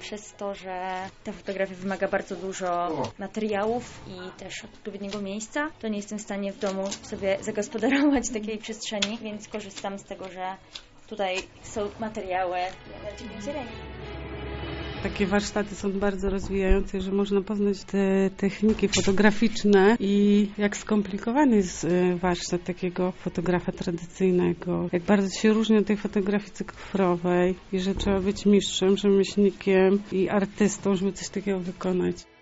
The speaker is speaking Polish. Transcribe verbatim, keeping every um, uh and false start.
przez to, że ta fotografia wymaga bardzo dużo materiałów i też odpowiedniego miejsca, to nie jestem w stanie w domu sobie zagospodarować takiej przestrzeni, więc korzystam z tego, że tutaj są materiały na dziewięć ręki. Takie warsztaty są bardzo rozwijające, że można poznać te techniki fotograficzne i jak skomplikowany jest warsztat takiego fotografa tradycyjnego. Jak bardzo się różni od tej fotografii cyfrowej i że trzeba być mistrzem, rzemieślnikiem i artystą, żeby coś takiego wykonać.